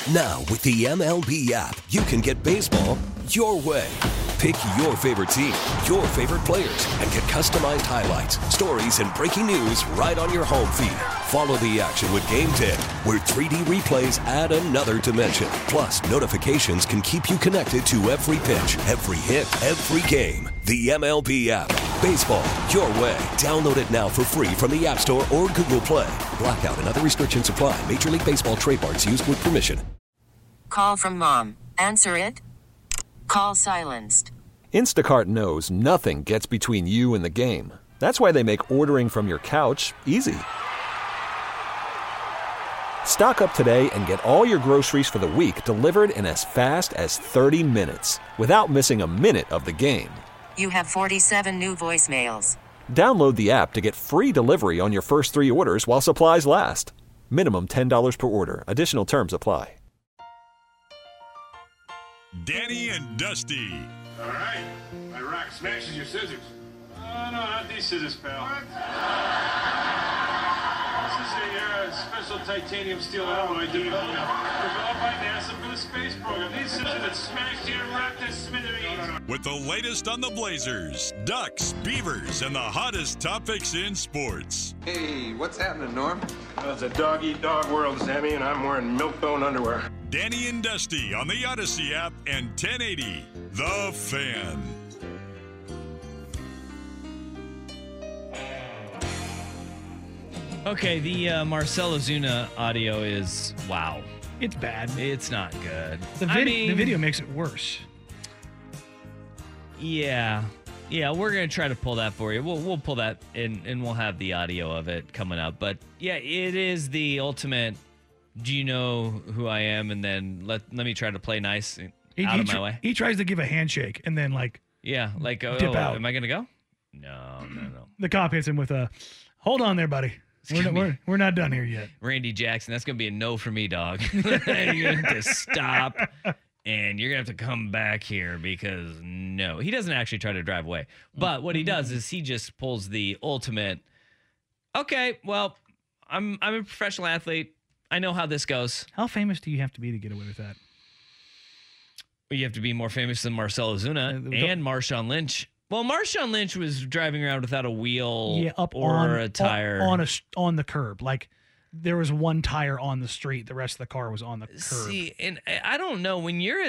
Now, with the MLB app, you can get baseball your way. Pick your favorite team, your favorite players, and get customized highlights, stories, and breaking news right on your home feed. Follow the action with Game 10, where 3D replays add another dimension. Plus, notifications can keep you connected to every pitch, every hit, every game. The MLB app. Baseball your way. Download it now for free from the App Store or Google Play. Blackout and other restrictions apply. Major League Baseball trademarks used with permission. Call from mom. Answer it. Call silenced. Instacart knows nothing gets between you and the game. That's why they make ordering from your couch easy. Stock up today and get all your groceries for the week delivered in as fast as 30 minutes without missing a minute of the game. You have 47 new voicemails. Download the app to get free delivery on your first 3 orders while supplies last. Minimum $10 per order. Additional terms apply. Danny and Dusty. All right. My rock smashes your scissors. Oh, no, not these scissors, pal. What? This is a special titanium steel alloy developed by NASA for the space program. These scissors that smashed your rock to smithereens. With the latest on the Blazers, Ducks, Beavers, and the hottest topics in sports. Hey, what's happening, Norm? It's a dog-eat-dog world, Sammy, and I'm wearing milk-bone underwear. Danny and Dusty on the Odyssey app and 1080 The Fan. Okay, the Marcell Ozuna audio is, wow. It's bad. It's not good. The video makes it worse. Yeah, we're going to try to pull that for you. We'll pull that and we'll have the audio of it coming up. But yeah, it is the ultimate, do you know who I am? And then let me try to play nice out of my way. He tries to give a handshake and then dip out. Am I going to go? No. The cop hits him with a, hold on there, buddy. We're not done here yet. Randy Jackson, that's going to be a no for me, dog. You're going to have to stop, and you're going to have to come back here because, no. He doesn't actually try to drive away. But what he does is he just pulls the ultimate, okay, well, I'm a professional athlete. I know how this goes. How famous do you have to be to get away with that? You have to be more famous than Marcell Ozuna and Marshawn Lynch. Well, Marshawn Lynch was driving around without a wheel or a tire. On the curb. Like, there was one tire on the street. The rest of the car was on the curb. See, and I don't know. When you're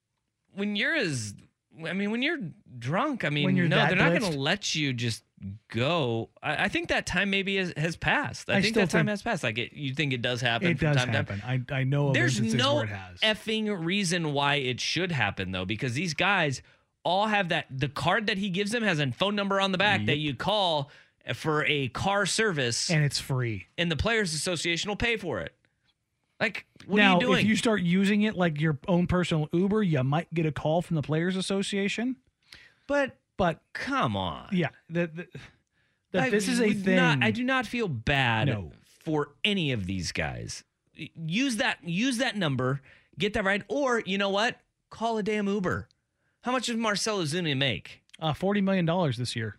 drunk, they're not going to let you just go. I think that time maybe has passed. I think that time has passed. Like, you think it does happen? It does happen. I know of instances where it has. There's no effing reason why it should happen, though, because these guys all have the card that he gives them has a phone number on the back that you call for a car service. And it's free. And the Players Association will pay for it. Like, what are you doing? If you start using it like your own personal Uber, you might get a call from the Players Association. But come on. Yeah. This is a thing. I do not feel bad for any of these guys. Use that number, get that right. Or, you know what? Call a damn Uber. How much does Marcell Ozuna make? $40 million this year.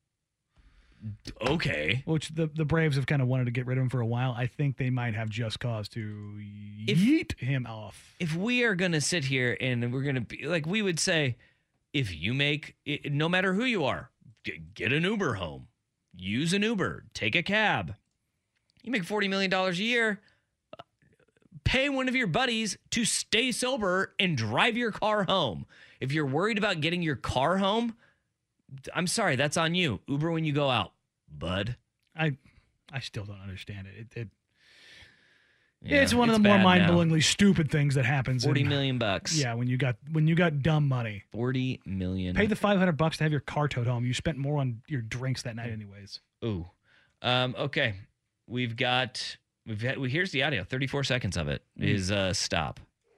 Okay. Which the Braves have kind of wanted to get rid of him for a while. I think they might have just cause to yeet him off. If we are going to sit here and we're going to be like, we would say, if you make, no matter who you are, get an Uber home. Use an Uber. Take a cab. You make $40 million a year. Pay one of your buddies to stay sober and drive your car home. If you're worried about getting your car home, I'm sorry, that's on you. Uber when you go out, bud. I still don't understand it. It's one of the more mind-blowingly stupid things that happens. $40 million. Yeah, when you got dumb money. $40 million. Pay the $500 to have your car towed home. You spent more on your drinks that night, anyways. Ooh. Okay. Here's the audio. 34 seconds of it is stop.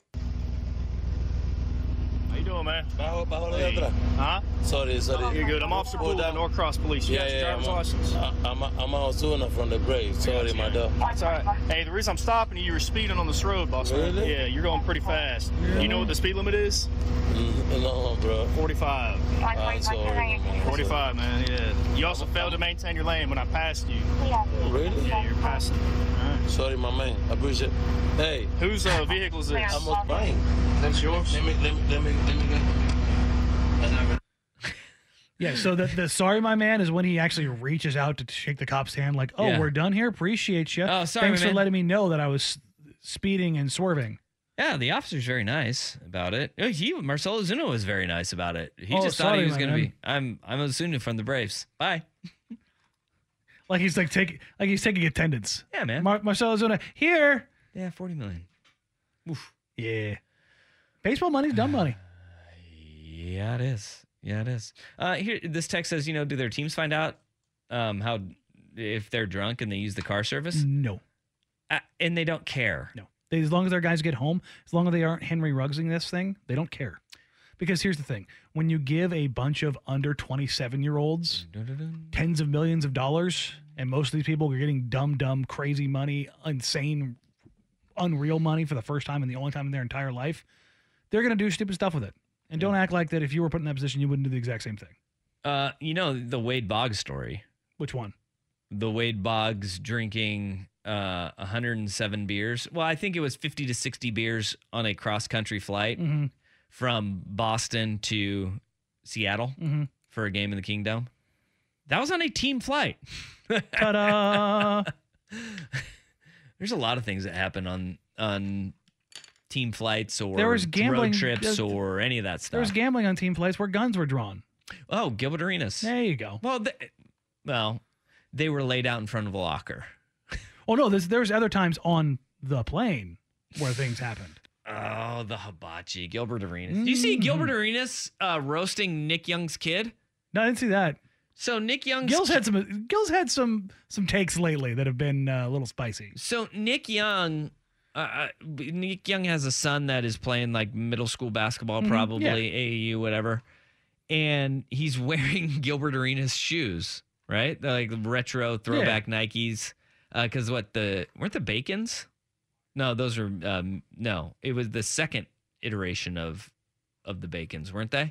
How you doing, man? Hey. Huh? Sorry. You're good. I'm Officer Bull at Norcross Police. You got your driver's license? I'm Ozuna from the Braves. Sorry, my dog. That's all right. Hey, the reason I'm stopping you were speeding on this road, boss. Really? Yeah, you're going pretty fast. Yeah. You know what the speed limit is? No, bro. 45. I'm sorry, man. 45, man, yeah. You also failed to maintain your lane when I passed you. Really? Yeah, you're passing. All right. Sorry, my man. I appreciate it. Hey. Whose vehicle is this? I'm mine. That's yours? Let me go. Yeah, so the sorry, my man, is when he actually reaches out to shake the cop's hand like, oh, Yeah. we're done here? Appreciate you. Oh, sorry, Thanks my for man." letting me know that I was speeding and swerving. Yeah, the officer's very nice about it. Marcelo Zuna was very nice about it. He Oh, just thought sorry, he was my going to man. be. I'm Ozuna from the Braves. Bye. Like he's taking attendance. Yeah, man. Marcelo Zuna, here. Yeah, $40 million. Oof. Yeah. Baseball money's dumb money. Yeah, it is. Yeah, it is. Here, this text says, do their teams find out how if they're drunk and they use the car service? No. And they don't care. No. As long as their guys get home, as long as they aren't Henry Ruggsing this thing, they don't care. Because here's the thing. When you give a bunch of under 27-year-olds tens of millions of dollars, and most of these people are getting dumb, crazy money, insane, unreal money for the first time and the only time in their entire life, they're going to do stupid stuff with it. And don't act like that if you were put in that position, you wouldn't do the exact same thing. The Wade Boggs story. Which one? The Wade Boggs drinking 107 beers. Well, I think it was 50 to 60 beers on a cross-country flight from Boston to Seattle for a game in the Kingdom. That was on a team flight. Ta-da! There's a lot of things that happen on team flights or there was gambling, road trips or any of that stuff. There was gambling on team flights where guns were drawn. Oh, Gilbert Arenas. There you go. Well, they were laid out in front of a locker. Oh, no, there's other times on the plane where things happened. Oh, the hibachi. Gilbert Arenas. Do you see Gilbert Arenas roasting Nick Young's kid? No, I didn't see that. So Nick Young's Gil's had some takes lately that have been a little spicy. So Nick Young has a son that is playing like middle school basketball, probably AAU, whatever, and he's wearing Gilbert Arenas shoes, right? They're like retro throwback Nikes. Because weren't the Bacons? No, those are no. It was the second iteration of the Bacons, weren't they?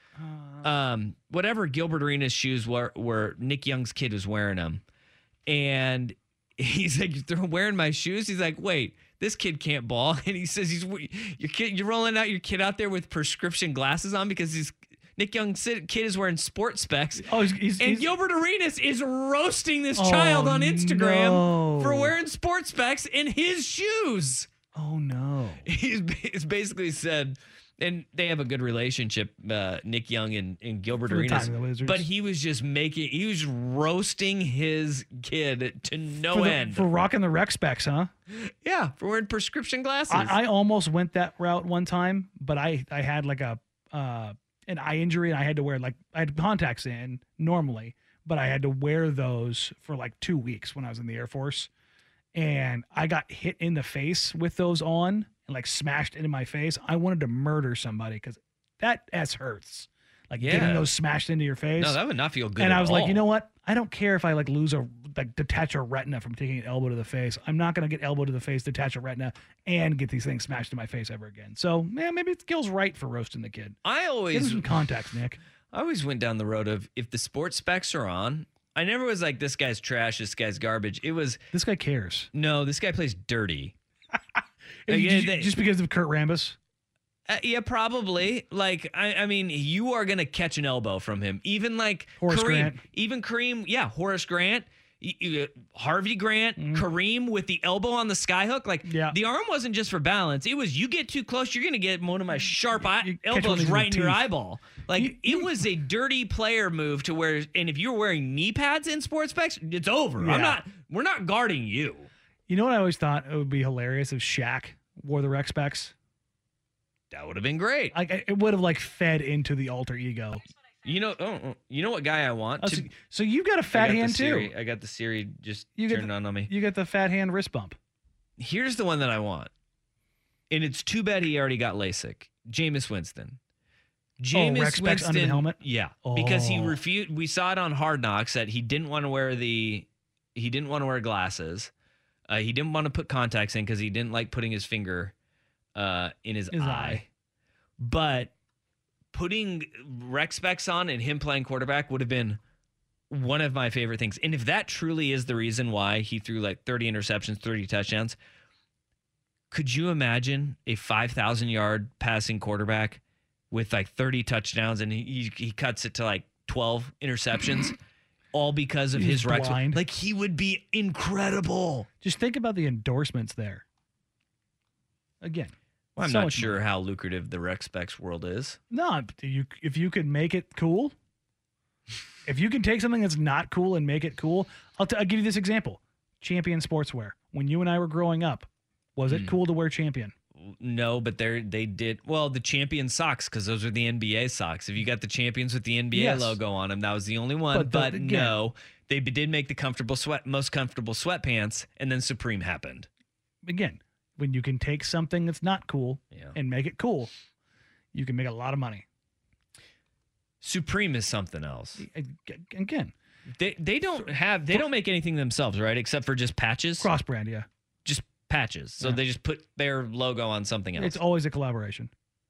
Whatever Gilbert Arenas shoes were Nick Young's kid was wearing them, and he's like, "They're wearing my shoes." He's like, "Wait, this kid can't ball," and he says, "You're rolling out your kid out there with prescription glasses on because Nick Young's kid is wearing sports specs." Oh, Gilbert Arenas is roasting this child on Instagram for wearing sports specs in his shoes. Oh no! He's basically said, and they have a good relationship, Nick Young and Gilbert Arenas. But he was just roasting his kid to no end for rocking the rec specs, huh? Yeah, for wearing prescription glasses. I almost went that route one time, but I had like an eye injury and I had to wear I had contacts in normally, but I had to wear those for like 2 weeks when I was in the Air Force, and I got hit in the face with those on and smashed into my face. I wanted to murder somebody because that ass hurts. Getting those smashed into your face. No, that would not feel good. And I was all. like, you know what? I don't care if I detach a retina from taking an elbow to the face. I'm not going to get elbow to the face, detach a retina, and get these things smashed in my face ever again. So, man, maybe Gil's right for roasting the kid. Get him some contacts, Nick. I always went down the road of if the sports specs are on. I never was like, this guy's trash, this guy's garbage. It was, this guy cares. No, this guy plays dirty. Just because of Kurt Rambis? Yeah, probably. I mean, you are going to catch an elbow from him. Even Horace Kareem. Grant. Even Kareem. Yeah, Horace Grant. Harvey Grant. Kareem with the elbow on the skyhook. The arm wasn't just for balance. It was, you get too close, you're going to get one of my sharp elbows right in your eyeball. It was a dirty player move to where, and if you're wearing knee pads in sports specs, it's over. Yeah. We're not guarding you. You know what I always thought it would be hilarious if Shaq wore the rec specs? That would have been great. It would have fed into the alter ego. You know what guy I want? So you got a fat hand too. I got the Siri just turned on me. You got the fat hand wrist bump. Here's the one that I want, and it's too bad he already got LASIK. Jameis Winston. Rec specs under the helmet. Yeah, because he refused. We saw it on Hard Knocks that he didn't want to wear glasses. He didn't want to put contacts in because he didn't like putting his finger in his eye. But putting rec specs on and him playing quarterback would have been one of my favorite things. And if that truly is the reason why he threw like 30 interceptions, 30 touchdowns, could you imagine a 5,000-yard passing quarterback with like 30 touchdowns and he cuts it to like 12 interceptions, all because of his right? Like, he would be incredible. Just think about the endorsements there. Again, well, I'm not sure how lucrative the rec specs world is. No, if you could make it cool, if you can take something that's not cool and make it cool, I'll give you this example. Champion Sportswear. When you and I were growing up, was it cool to wear Champion? No, but they did. Well, the Champion socks, because those are the NBA socks. If you got the Champions with the NBA logo on them, that was the only one. But no, they did make the most comfortable sweatpants, and then Supreme happened. Again, when you can take something that's not cool and make it cool, you can make a lot of money. Supreme is something else. Again, they don't make anything themselves, right? Except for just patches. Cross brand, yeah. Just patches. So they just put their logo on something else. It's always a collaboration.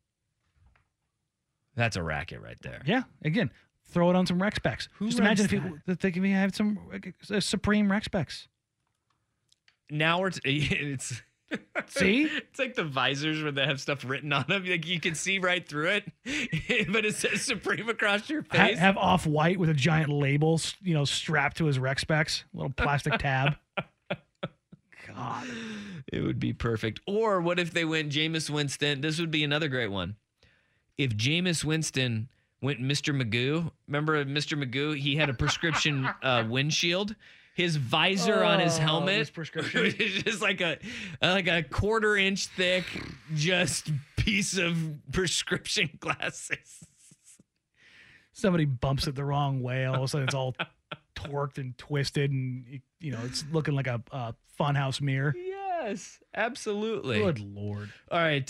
That's a racket right there. Yeah. Again, throw it on some rec specs. Just imagine if they can have some Supreme rec specs. Now it's see? It's like the visors where they have stuff written on them. Like, you can see right through it, but it says Supreme across your face. Have Off-White with a giant label, strapped to his rec specs, a little plastic tab. God, it would be perfect. Or what if they went Jameis Winston? This would be another great one. If Jameis Winston went Mr. Magoo, remember Mr. Magoo? He had a prescription windshield. His visor on his helmet prescription is just like a 1/4 inch thick, just piece of prescription glasses. Somebody bumps it the wrong way, all of a sudden it's all torqued and twisted, and it's looking like a funhouse mirror. Yes, absolutely. Good Lord. All right,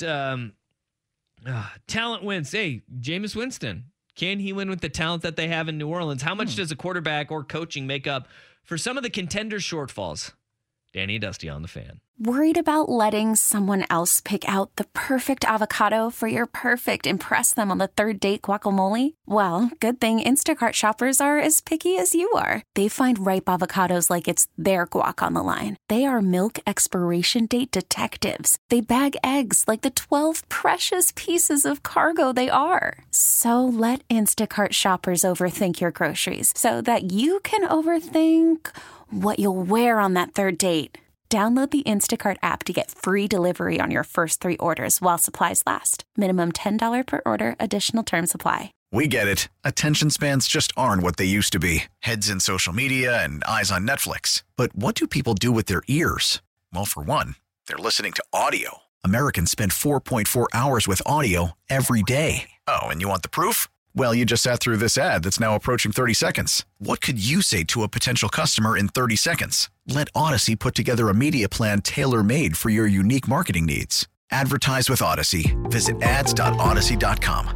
talent wins. Hey, Jameis Winston, can he win with the talent that they have in New Orleans? How much does a quarterback or coaching make up for some of the contender shortfalls? Danny and Dusty on the Fan. Worried about letting someone else pick out the perfect avocado for your perfect impress them on the third date guacamole? Well, good thing Instacart shoppers are as picky as you are. They find ripe avocados like it's their guac on the line. They are milk expiration date detectives. They bag eggs like the 12 precious pieces of cargo they are. So let Instacart shoppers overthink your groceries so that you can overthink what you'll wear on that third date. Download the Instacart app to get free delivery on your first 3 orders while supplies last. Minimum $10 per order. Additional terms apply. We get it. Attention spans just aren't what they used to be. Heads in social media and eyes on Netflix. But what do people do with their ears? Well, for one, they're listening to audio. Americans spend 4.4 hours with audio every day. Oh, and you want the proof? Well, you just sat through this ad that's now approaching 30 seconds. What could you say to a potential customer in 30 seconds? Let Odyssey put together a media plan tailor-made for your unique marketing needs. Advertise with Odyssey. Visit ads.odyssey.com.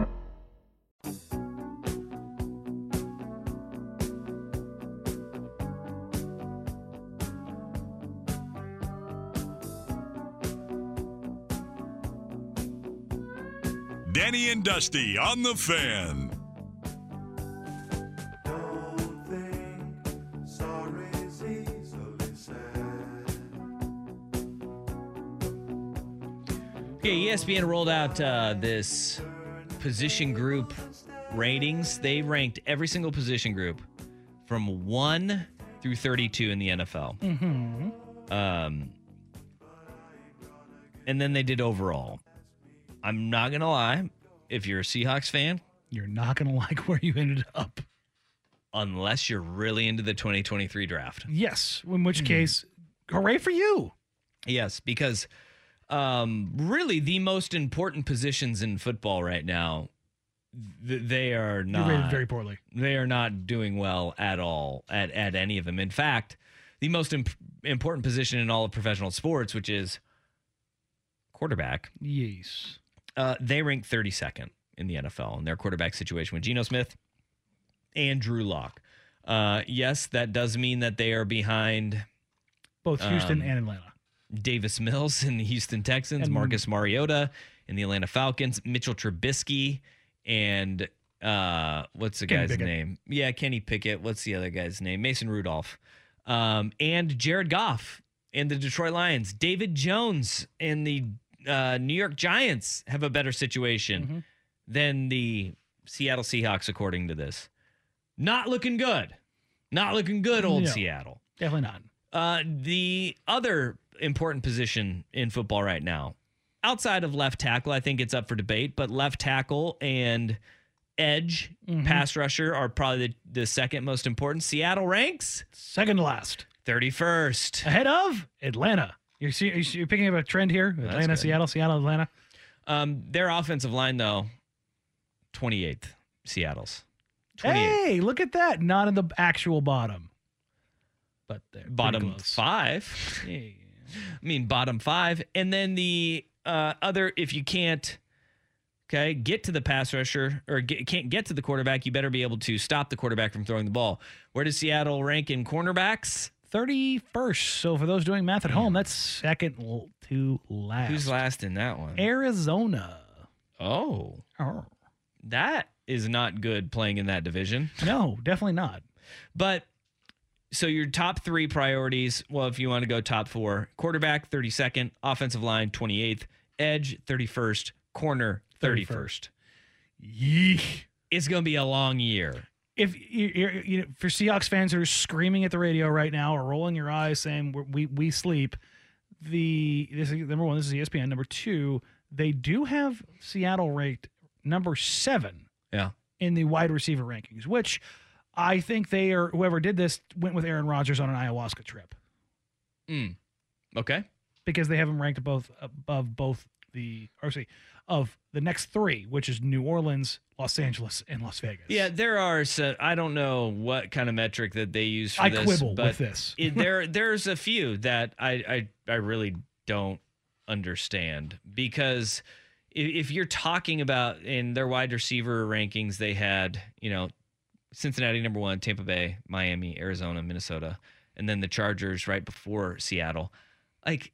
Danny and Dusty on the Fan. Okay, ESPN rolled out this position group ratings. They ranked every single position group from 1 through 32 in the NFL. And then they did overall. I'm not going to lie. If you're a Seahawks fan, you're not going to like where you ended up. Unless you're really into the 2023 draft. Yes. In which case, hooray for you. Yes, because really the most important positions in football right now, they are not. You're rated very poorly. They are not doing well at all at any of them. In fact, the most important position in all of professional sports, which is quarterback. Yes. They rank 32nd in the NFL in their quarterback situation with Geno Smith and Drew Lock. Yes, that does mean that they are behind both Houston and Atlanta. Davis Mills in the Houston Texans, Marcus Mariota in the Atlanta Falcons, Mitchell Trubisky and what's the Kenny guy's Pickett. name? Yeah, Kenny Pickett. What's the other guy's name? Mason Rudolph. And Jared Goff and the Detroit Lions. David Jones and the New York Giants have a better situation than the Seattle Seahawks, according to this. Not looking good. Not looking good, old No. Seattle. Definitely not. The other important position in football right now, outside of left tackle, I think it's up for debate, but left tackle and edge pass rusher are probably the second most important. Seattle ranks Second to last. 31st. Ahead of Atlanta. You're picking up a trend here. Atlanta, good. Seattle, Seattle, Atlanta. Their offensive line, though, 28th. Seattle's. 28th. Hey, look at that. Not in the actual bottom. But they're pretty Bottom close. 5. Yeah. I mean, bottom 5. And then the other, if you can't, get to the pass rusher or can't get to the quarterback, you better be able to stop the quarterback from throwing the ball. Where does Seattle rank in cornerbacks? 31st. So for those doing math at home, that's second to last. Who's last in that one? Arizona. Oh, that is not good playing in that division. No, definitely not. But so your top 3 priorities, well, if you want to go top 4, quarterback 32nd, offensive line 28th, edge 31st, corner 31st. Yeesh. It's going to be a long year. If you for Seahawks fans who are screaming at the radio right now or rolling your eyes saying we sleep, this is number 1, this is ESPN. Number 2, they do have Seattle ranked number 7 in the wide receiver rankings, which I think whoever did this went with Aaron Rodgers on an ayahuasca trip. Okay. Because they have him ranked above of the next 3, which is New Orleans, Los Angeles, and Las Vegas. Yeah, there are. I don't know what kind of metric that they use for this. I quibble but with this. There's a few that I really don't understand, because if you're talking about in their wide receiver rankings, they had Cincinnati number 1, Tampa Bay, Miami, Arizona, Minnesota, and then the Chargers right before Seattle. Like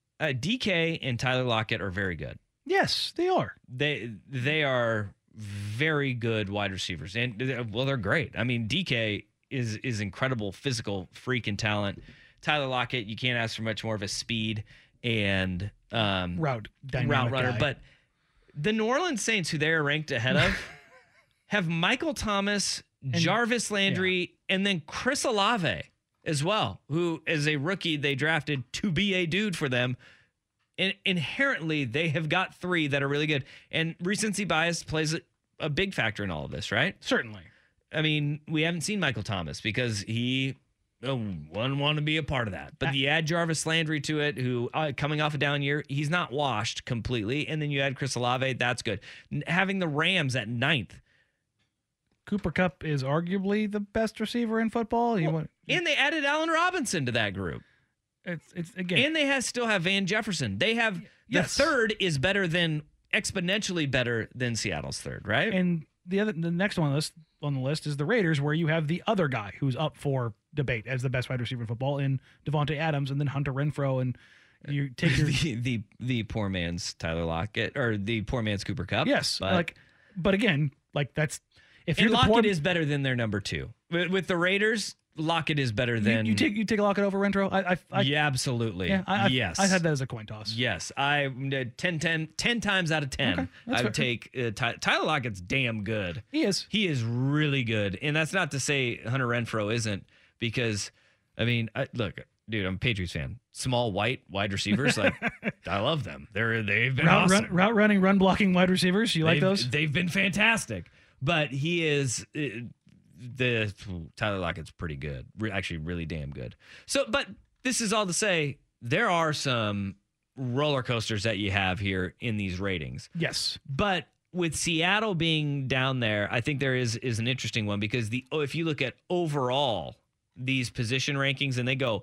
DK and Tyler Lockett are very good. Yes, they are. They are very good wide receivers, and they're great. I mean, DK is incredible physical freak and talent. Tyler Lockett, you can't ask for much more of a speed and route runner. guy. But the New Orleans Saints, who they're ranked ahead of, have Michael Thomas, Jarvis Landry, and then Chris Olave as well, who is a rookie they drafted to be a dude for them. And inherently, they have got 3 that are really good. And recency bias plays a big factor in all of this, right? Certainly. I mean, we haven't seen Michael Thomas because he wouldn't want to be a part of that. But you add Jarvis Landry to it, who coming off a down year, he's not washed completely. And then you add Chris Olave, that's good. Having the Rams at 9th. Cooper Kupp is arguably the best receiver in football. And they added Allen Robinson to that group. It's again, and they still have Van Jefferson. They have the third is exponentially better than Seattle's third, right? And the next one on the list is the Raiders, where you have the other guy who's up for debate as the best wide receiver in football in Devontae Adams, and then Hunter Renfrow, and you take your the poor man's Tyler Lockett or the poor man's Cooper Kupp. Yes, but again, that's if you're Lockett is better than their number 2 with the Raiders. Lockett is better than you take Lockett over Renfrow. Yeah, absolutely. Yeah, yes, I've had that as a coin toss. Yes, I 10 times out of 10. Okay, I would take Tyler Lockett's damn good. He is really good, and that's not to say Hunter Renfrow isn't, because I mean, look, dude, I'm a Patriots fan. Small white wide receivers, I love them. They've been awesome. Route running, run blocking wide receivers. You like those? They've been fantastic, but he is. Tyler Lockett's pretty good, actually really damn good. So, but this is all to say there are some roller coasters that you have here in these ratings. Yes. But with Seattle being down there, I think there is an interesting one, because if you look at overall these position rankings and they go,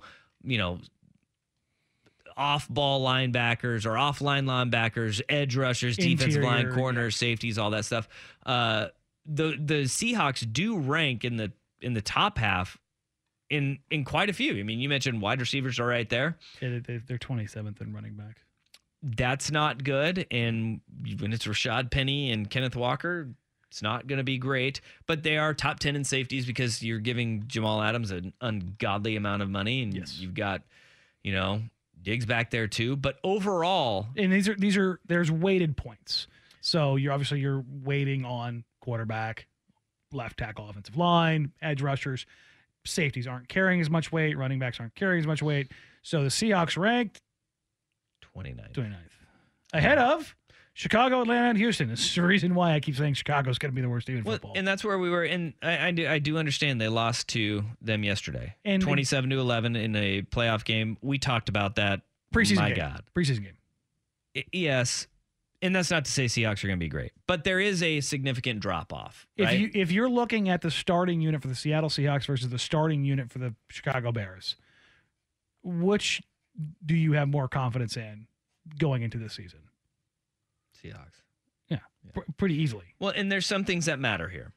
off-ball linebackers or offline linebackers, edge rushers, defensive line, corners, safeties, all that stuff. The Seahawks do rank in the top half in quite a few. I mean, you mentioned wide receivers are right there. Yeah, they're 27th in running back. That's not good. And when it's Rashad Penny and Kenneth Walker, It's not going to be great, but they are top 10 in safeties because you're giving Jamal Adams an ungodly amount of money, and you've got, Diggs back there too. But overall, and there's weighted points. So you're waiting on quarterback, left tackle, offensive line, edge rushers. Safeties aren't carrying as much weight. Running backs aren't carrying as much weight. So the Seahawks ranked 29th. Ahead of Chicago, Atlanta, and Houston. This is the reason why I keep saying Chicago's going to be the worst team in football. And that's where we were. And I do understand they lost to them yesterday, 27-11 in a playoff game. We talked about that. Preseason game. Yes. And that's not to say Seahawks are going to be great, but there is a significant drop off. Right? If you're looking at the starting unit for the Seattle Seahawks versus the starting unit for the Chicago Bears, which do you have more confidence in going into this season? Seahawks. Yeah. Pretty easily. Well, and there's some things that matter here.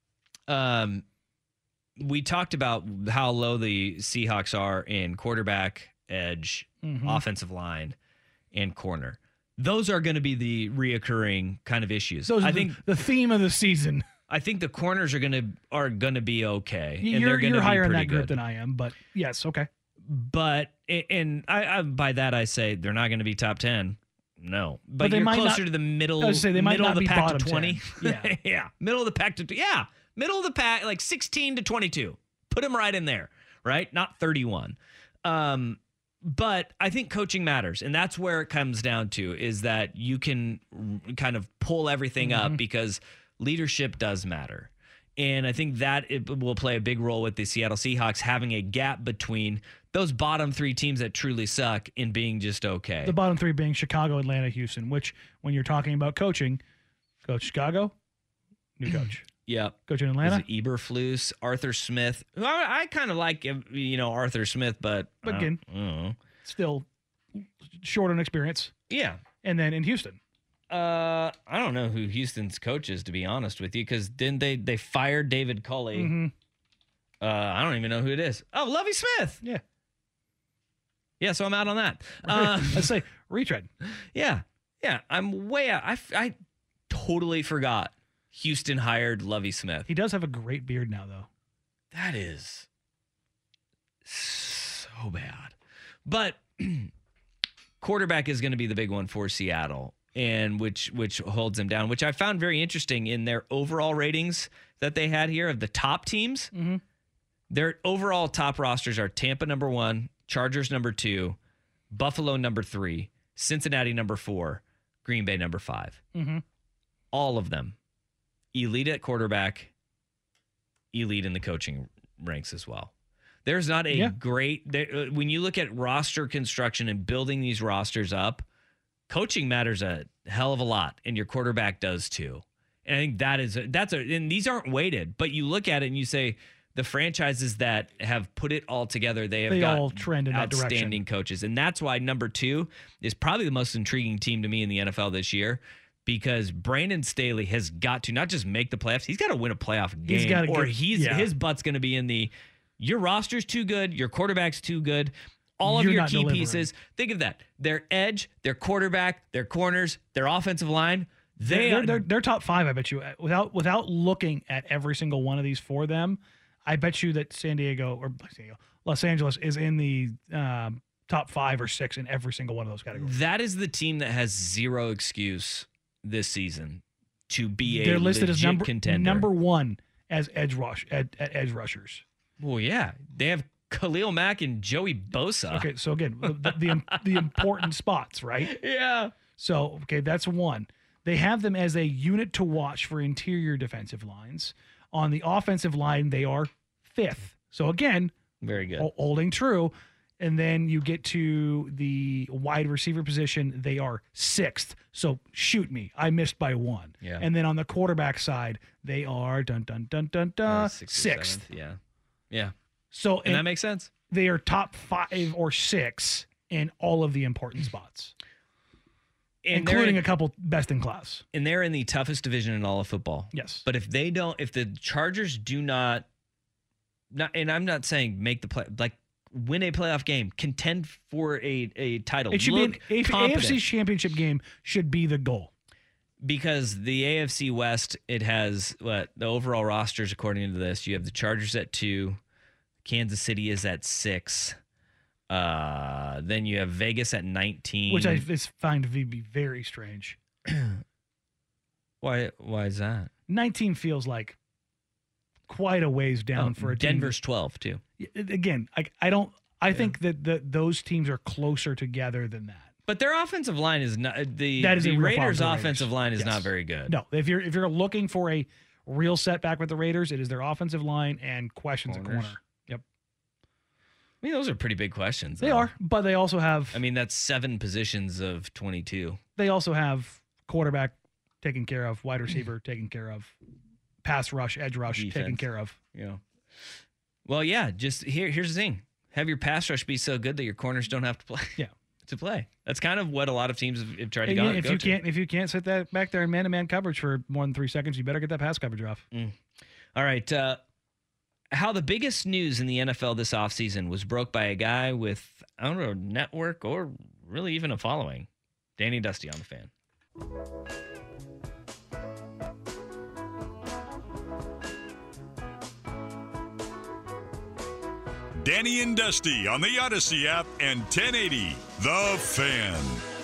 We talked about how low the Seahawks are in quarterback, edge, offensive line, and corner. Those are going to be the reoccurring kind of issues. I think the theme of the season. I think the corners are going to be okay. You're higher in that group than I am, but yes, okay. But I by that I say they're not going to be top 10. No, but you're closer to the middle. I would say they might not of the be pack bottom to 20. 10. Yeah, middle of the pack to middle of the pack, like 16 to 22. Put them right in there, right? Not 31. But I think coaching matters, and that's where it comes down to, is that you can kind of pull everything up because leadership does matter. And I think that it will play a big role with the Seattle Seahawks having a gap between those bottom three teams that truly suck and being just okay. The bottom three being Chicago, Atlanta, Houston, which when you're talking about coaching, Coach Chicago, new coach. Yeah. Coach in Atlanta. Is it Eberflus, Arthur Smith. I kind of like, Arthur Smith, but again, still short on experience. Yeah. And then in Houston. I don't know who Houston's coach is, to be honest with you, because didn't they fired David Culley? I don't even know who it is. Oh, Lovie Smith. Yeah. Yeah, so I'm out on that. Let's say retread. Yeah. Yeah, I'm way out. I totally forgot Houston hired Lovie Smith. He does have a great beard now, though. That is so bad. But quarterback is going to be the big one for Seattle, and which holds them down, which I found very interesting in their overall ratings that they had here of the top teams. Their overall top rosters are Tampa number 1, Chargers number 2, Buffalo number 3, Cincinnati number 4, Green Bay number 5. All of them elite at quarterback, elite in the coaching ranks as well. There's not a great when you look at roster construction and building these rosters up, coaching matters a hell of a lot, and your quarterback does too. And I think and these aren't weighted, but you look at it and you say the franchises that have put it all together, they got all trend in that direction. Outstanding coaches, and that's why number 2 is probably the most intriguing team to me in the NFL this year. Because Brandon Staley has got to not just make the playoffs, he's got to win a playoff game, his butt's going to be in your roster's too good, your quarterback's too good, all of your key pieces. Think of that: their edge, their quarterback, their corners, their offensive line. They're top 5. I bet you, without looking at every single one of these for them, I bet you that Los Angeles is in the top 5 or 6 in every single one of those categories. That is the team that has zero excuse this season to be They're listed as contender. number 1 as edge rushers. Well, yeah, they have Khalil Mack and Joey Bosa. Okay, so again, the important spots, right? Yeah. So that's 1. They have them as a unit to watch for interior defensive lines. On the offensive line, they are 5th. So again, very good, holding true. And then you get to the wide receiver position, they are 6th. So shoot me, I missed by 1. Yeah. And then on the quarterback side, they are 6th. Yeah. So and that makes sense. They are top 5 or 6 in all of the important spots, including a couple best in class. And they're in the toughest division in all of football. Yes. But if the Chargers do not, and I'm not saying make the play, like, win a playoff game, contend for a title. It should be an AFC championship game should be the goal. because the AFC West, it has the overall rosters according to this. You have the Chargers at 2, Kansas City is at 6. Then you have Vegas at 19, which I find to be very strange. Why is that? 19 feels like quite a ways down for a team. Denver's 12 too. Again, I think that those teams are closer together than that. But their offensive line is not the a Raiders' offensive line is not very good. No, if you're looking for a real setback with the Raiders, it is their offensive line and questions at corner. Yep. I mean, those are pretty big questions. They are, but they also have. I mean, that's 7 positions of 22. They also have quarterback taken care of, wide receiver taken care of, pass rush, edge rush defense taken care of. Yeah. Well, yeah. Just here's the thing: have your pass rush be so good that your corners don't have to play. Yeah. To play. That's kind of what a lot of teams have tried to go. If you can't sit that back there in man-to-man coverage for more than 3 seconds, you better get that pass coverage off. All right. How the biggest news in the NFL this offseason was broke by a guy with, I don't know, a network or really even a following. Danny Dusty on the Fan. Danny and Dusty on the Odyssey app and 1080 The Fan.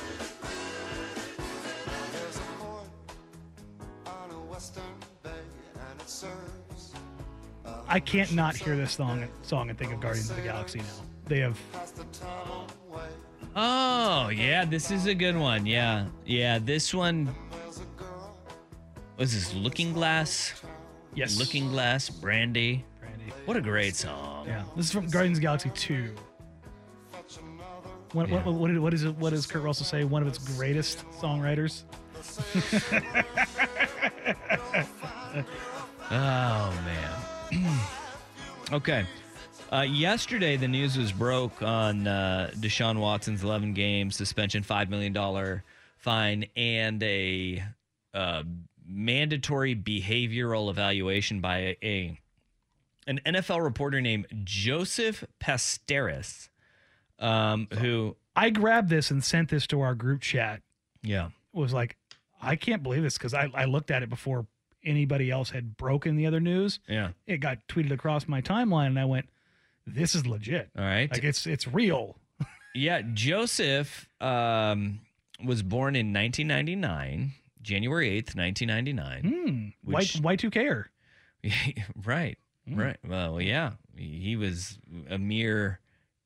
I can't not hear this song and think of Guardians of the Galaxy now. They have. Oh, yeah, this is a good one. Yeah, this one. Was this Looking Glass? Yes. Looking Glass, Brandy. What a great song. Yeah, this is from Guardians of the Galaxy 2. What does Kurt Russell say? One of its greatest songwriters. Oh, man. Okay. Yesterday, the news was broke on Deshaun Watson's 11-game suspension, $5 million fine, and a mandatory behavioral evaluation by an NFL reporter named Joseph Pasteris, who... I grabbed this and sent this to our group chat. Yeah. Was like, I can't believe this because I looked at it before anybody else had broken the other news. Yeah. It got tweeted across my timeline and I went, this is legit. All right. Like it's real. Yeah. Joseph was born in 1999, January 8th, 1999. Y2K-er. Right. Right. Well, yeah. He was a mere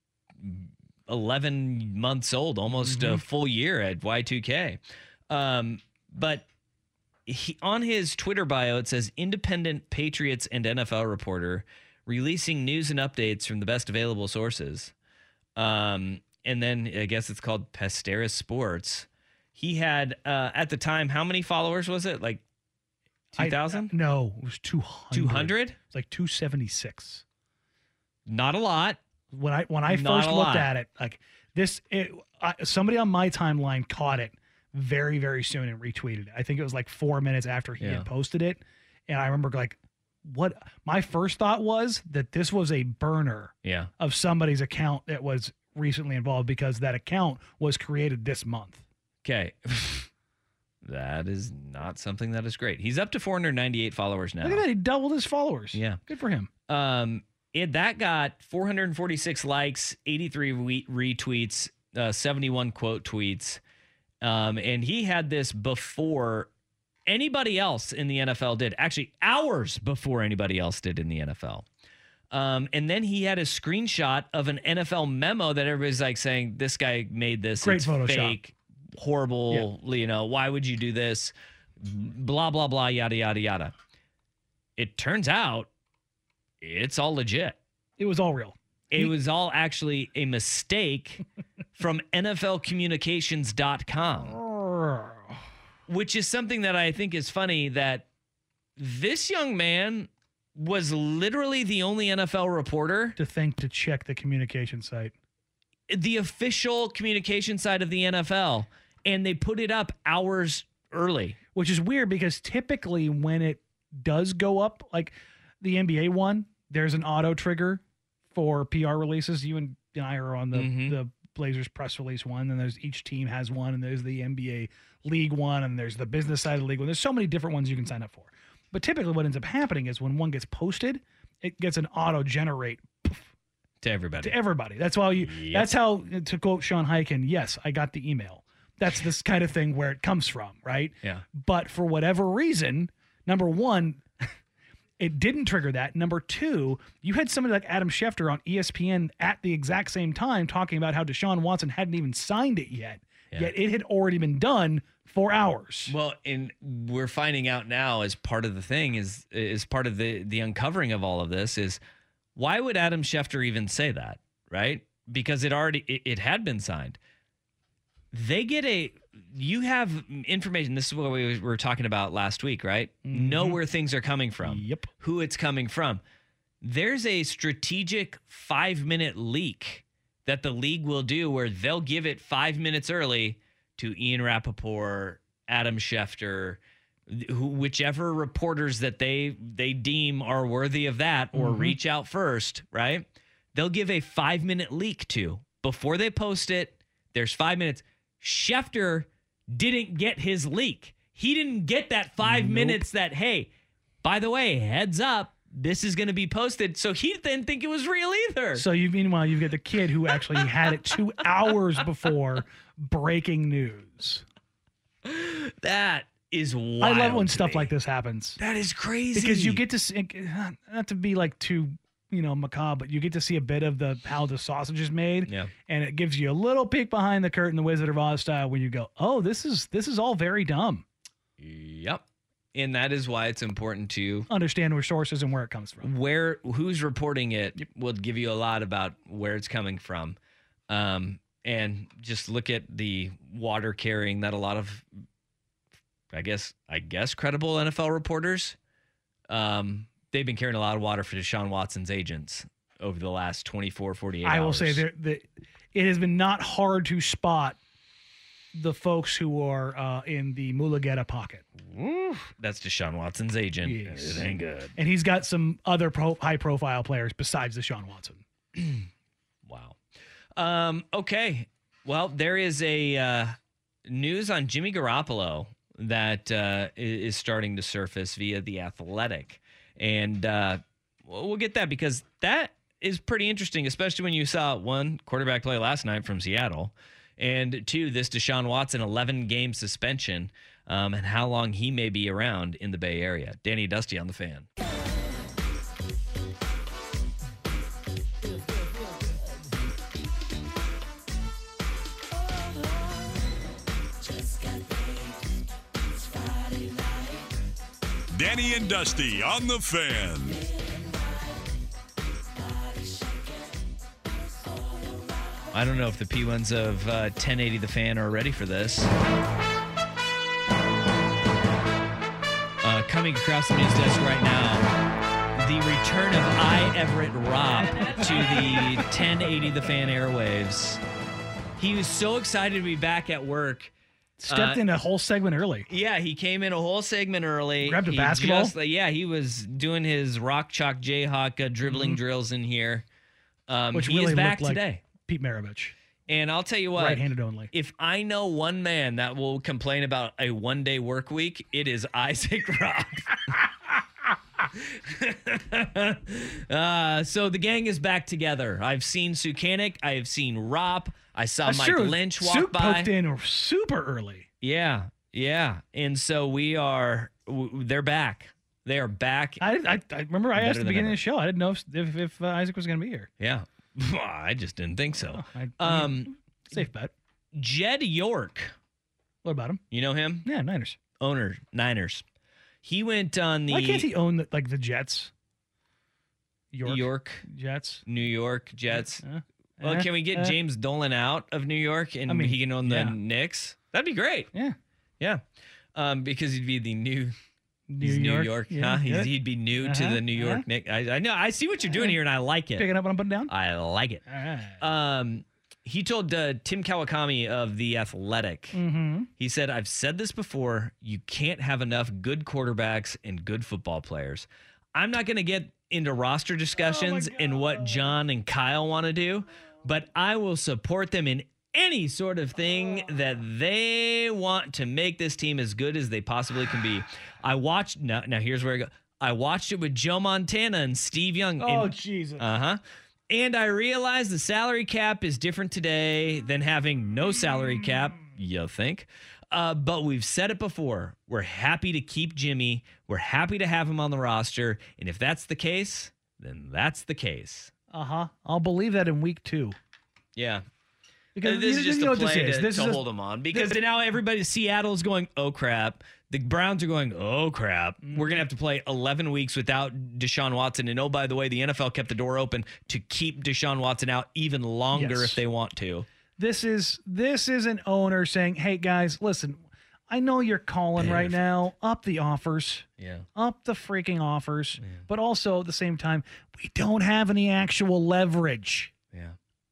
11 months old, almost a full year at Y2K. But on his Twitter bio, it says independent Patriots and NFL reporter releasing news and updates from the best available sources. And then I guess it's called Pasteris Sports. He had, at the time, how many followers was it? Like 2,000? No, it was 200. 200? It's like 276. Not a lot. When I first looked at it, like this, somebody on my timeline caught it very, very soon and retweeted it. I think it was like 4 minutes after he had posted it. And I remember like, what my first thought was that this was a burner of somebody's account that was recently involved because that account was created this month. Okay. That is not something that is great. He's up to 498 followers now. Look at that. He doubled his followers. Yeah. Good for him. That got 446 likes, 83 retweets, 71 quote tweets. And he had this before anybody else in the NFL did. Actually, hours before anybody else did in the NFL. And then he had a screenshot of an NFL memo that everybody's like saying, this guy made this. Great it's Photoshop. Fake, horrible, why would you do this? Blah, blah, blah, yada, yada, yada. It turns out it's all legit. It was all real. It was all actually a mistake from NFLcommunications.com, which is something that I think is funny that this young man was literally the only NFL reporter to check the communication site, the official communication site of the NFL, and they put it up hours early. Which is weird because typically when it does go up, like the NBA one, there's an auto trigger for PR releases. You and I are on the Blazers press release one, and there's each team has one, and there's the NBA League one, and there's the business side of the league one. There's so many different ones you can sign up for. But typically what ends up happening is when one gets posted, it gets an auto-generate to everybody. That's why that's how, to quote Sean Highkin, yes, I got the email. That's this kind of thing where it comes from, right? Yeah. But for whatever reason, number one, it didn't trigger that. Number two, you had somebody like Adam Schefter on ESPN at the exact same time talking about how Deshaun Watson hadn't even signed it yet. Yeah. Yet it had already been done for hours. Well, and we're finding out now as part of the thing is part of the uncovering of all of this is why would Adam Schefter even say that, right? Because it had been signed. You have information. This is what we were talking about last week, right? Mm-hmm. Know where things are coming from. Yep. Who it's coming from. There's a strategic 5-minute leak that the league will do where they'll give it 5 minutes early to Ian Rappaport, Adam Schefter, whichever reporters that they deem are worthy of that or reach out first, right? They'll give a 5-minute leak to. Before they post it, there's 5 minutes. Schefter didn't get his leak. He didn't get that 5 minutes that, hey, by the way, heads up, this is going to be posted. So he didn't think it was real either. So meanwhile, you've got the kid who actually had it 2 hours before breaking news. That is wild. I love when stuff like this happens. That is crazy. Because you get to see, not to be like too, macabre, but you get to see a bit of how the sausage is made. Yeah. And it gives you a little peek behind the curtain, the Wizard of Oz style, when you go, oh, this is all very dumb. Yep. And that is why it's important to understand where sources and where it comes from. Who's reporting it will give you a lot about where it's coming from. And just look at the water carrying that a lot of, I guess credible NFL reporters, they've been carrying a lot of water for Deshaun Watson's agents over the last 24, 48 hours. I will say that it has been not hard to spot the folks who are in the Mulugeta pocket. That's Deshaun Watson's agent. Yes. It ain't good. And he's got some other high-profile players besides Deshaun Watson. Wow. Okay. Well, there is a news on Jimmy Garoppolo that is starting to surface via The Athletic. And we'll get that because that is pretty interesting, especially when you saw one quarterback play last night from Seattle, and two, this Deshaun Watson 11-game suspension, and how long he may be around in the Bay Area. Danny Dusty on the Fan. Danny and Dusty on the Fan. I don't know if the P1s of 1080 The Fan are ready for this. Coming across the news desk right now, the return of I. Everett Robb to the 1080 The Fan airwaves. He was so excited to be back at work. Stepped in a whole segment early. Yeah, he came in a whole segment early. Grabbed a basketball. He was doing his rock chalk Jayhawk dribbling drills in here. Which he really is back looked like today. Pete Maravich. And I'll tell you what, right-handed only. If I know one man that will complain about a one-day work week, it is Isaac Robb. So the gang is back together. I've seen Sukanik. I have seen Robb. I saw That's Mike true. Lynch walk Suk by. poked in super early. Yeah. And so they're back. They are back. I remember I asked at the beginning ever. of the show. I didn't know if Isaac was going to be here. Yeah. I just didn't think so. Safe bet. Jed York. What about him? You know him? Yeah, Niners. Owner, Niners. He went on the... Why can't he own the Jets? York Jets. New York Jets. Well, can we get James Dolan out of New York and he can own the Knicks? That'd be great. Yeah. Because he'd be the new New York. Huh? He'd be new to the New York Knicks. I know. I see what you're doing here, and I like it. Picking up what I'm putting down? I like it. All right. He told Tim Kawakami of The Athletic, he said, I've said this before, you can't have enough good quarterbacks and good football players. I'm not going to get into roster discussions and what John and Kyle want to do. but I will support them in any sort of thing that they want to make this team as good as they possibly can be. I watched, now here's where I go. I watched it with Joe Montana and Steve Young. Oh, Jesus. Uh-huh. And I realized the salary cap is different today than having no salary cap, you think. But we've said it before. We're happy to keep Jimmy. We're happy to have him on the roster. And if that's the case, then that's the case. Uh-huh. I'll believe that in week 2. Yeah. Because this is just you know a what this play is. This to is hold him on. Because now everybody, Seattle's going, oh, crap. The Browns are going, oh, crap. We're going to have to play 11 weeks without Deshaun Watson. And, oh, by the way, the NFL kept the door open to keep Deshaun Watson out even longer if they want to. This is an owner saying, hey, guys, listen, I know you're calling right now. Up the offers. Yeah. Up the freaking offers. Yeah. But also at the same time, we don't have any actual leverage. Yeah.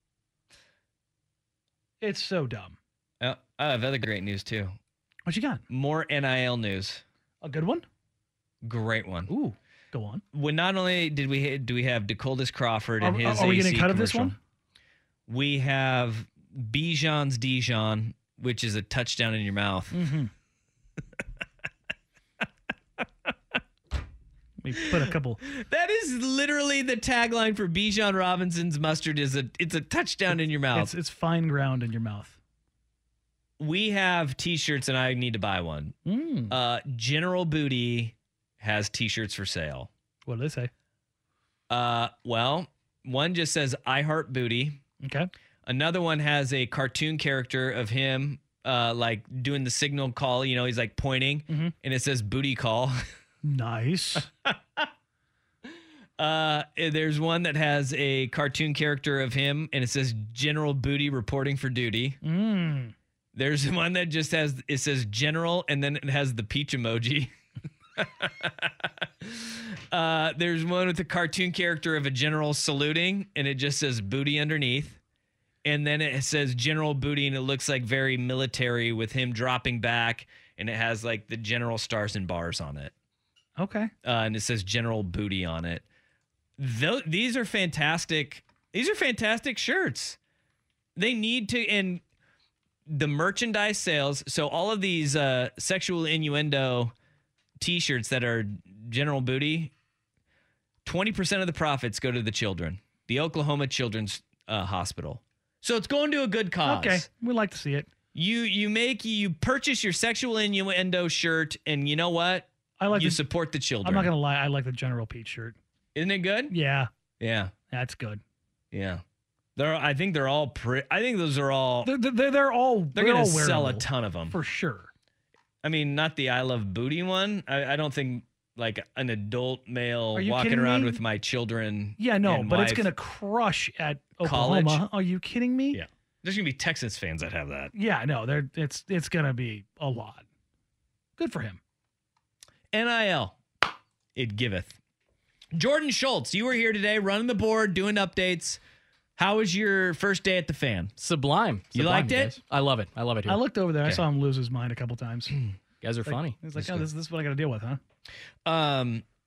It's so dumb. I have other great news, too. What you got? More NIL news. A good one? Great one. Ooh, go on. When not only do we have DeColdis Crawford and his Are we AC getting a cut of this commercial, one? We have Bijan's Dijon, which is a touchdown in your mouth. Mm-hmm. We put a couple. That is literally the tagline for Bijan Robinson's mustard. It's a touchdown in your mouth. It's fine ground in your mouth. We have T-shirts, and I need to buy one. General Booty has T-shirts for sale. What do they say? Well, one just says "I heart booty." Okay. Another one has a cartoon character of him, like doing the signal call. You know, he's like pointing, and it says "booty call." Nice. There's one that has a cartoon character of him, and it says General Booty reporting for duty. There's one that just says General, and then it has the peach emoji. There's one with a cartoon character of a general saluting, and it just says Booty underneath. And then it says General Booty, and it looks like very military with him dropping back, and it has like the General Stars and Bars on it. Okay. And it says General Booty on it. These are fantastic. These are fantastic shirts. They need to, and the merchandise sales. So all of these sexual innuendo T-shirts that are General Booty, 20% of the profits go to the children, the Oklahoma Children's Hospital. So it's going to a good cause. Okay, we like to see it. You purchase your sexual innuendo shirt, and you know what? You support the children. I'm not gonna lie. I like the General Peach shirt. Isn't it good? Yeah. Yeah. That's good. Yeah. I think they're all I think those are all. They're all. They're gonna all sell a wearable, ton of them for sure. I mean, not the I Love Booty one. I don't think like an adult male walking around with my children. Yeah, no, and but wife it's gonna crush at college. Oklahoma. Are you kidding me? Yeah. There's gonna be Texas fans that have that. Yeah, no, it's gonna be a lot. Good for him. NIL, it giveth. Jordan Schultz, you were here today running the board, doing updates. How was your first day at the Fan? Sublime. You liked it? Guys. I love it. I love it here. I looked over there. Okay. I saw him lose his mind a couple times. You guys are funny. He's like, this is what I got to deal with, huh?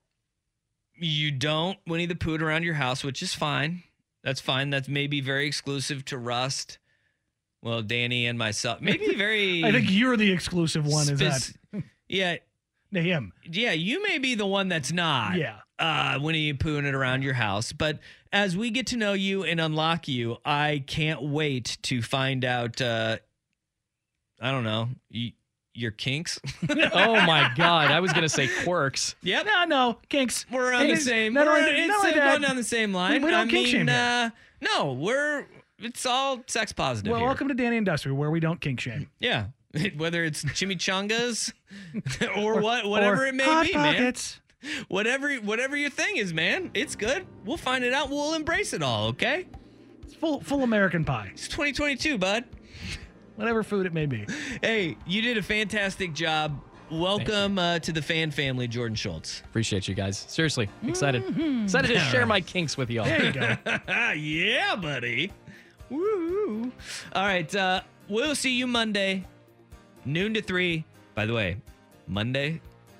You don't Winnie the Pooh around your house, which is fine. That's fine. That's maybe very exclusive to Rust. Well, Danny and myself. Maybe very... I think you're the exclusive one, is that? Yeah. To him. Yeah, you may be the one that's not. Yeah. Winnie the Pooh it around your house. But as we get to know you and unlock you, I can't wait to find out, I don't know, your kinks. Oh, my God. I was going to say quirks. Yep. No, kinks. We're on the same. We're going down the same line. We don't kink shame here. No, it's all sex positive. Well, here. Welcome to Danny Industrial, where we don't kink shame. Yeah. Whether it's chimichangas or whatever it may hot be, pockets. Man. Whatever your thing is, man. It's good. We'll find it out. We'll embrace it all, okay? It's full American pie. It's 2022, bud. Whatever food it may be. Hey, you did a fantastic job. Welcome to the Fan family, Jordan Schultz. Appreciate you guys. Seriously, excited. Excited to share my kinks with y'all. There you go. Yeah, buddy. Woo. All right, we'll see you Monday. Noon to 3. By the way, Monday,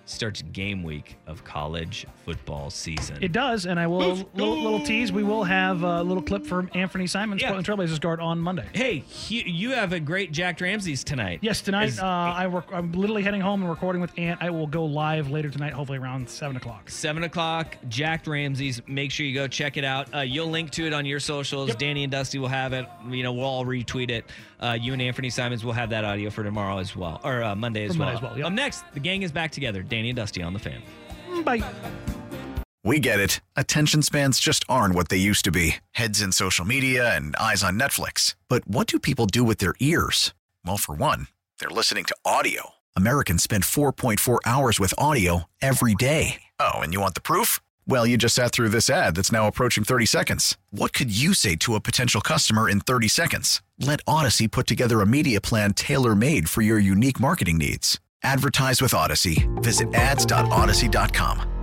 starts game week of college football season. It does, and I will little tease. We will have a little clip from Anthony Simons, Portland Trailblazers guard, on Monday. Hey, you have a great Jack Ramsey's tonight. Yes, tonight I'm literally heading home and recording with Ant. I will go live later tonight, hopefully around 7 o'clock. 7 o'clock, Jack Ramsey's. Make sure you go check it out. You'll link to it on your socials. Yep. Danny and Dusty will have it. We'll all retweet it. You and Anthony Simons will have that audio for tomorrow as well, or Monday as well. Yep. Up next, the gang is back together. Danny and Dusty on the Fan. Bye. We get it. Attention spans just aren't what they used to be. Heads in social media and eyes on Netflix. But what do people do with their ears? Well, for one, they're listening to audio. Americans spend 4.4 hours with audio every day. Oh, and you want the proof? Well, you just sat through this ad that's now approaching 30 seconds. What could you say to a potential customer in 30 seconds? Let Odyssey put together a media plan tailor-made for your unique marketing needs. Advertise with Odyssey. Visit ads.odyssey.com.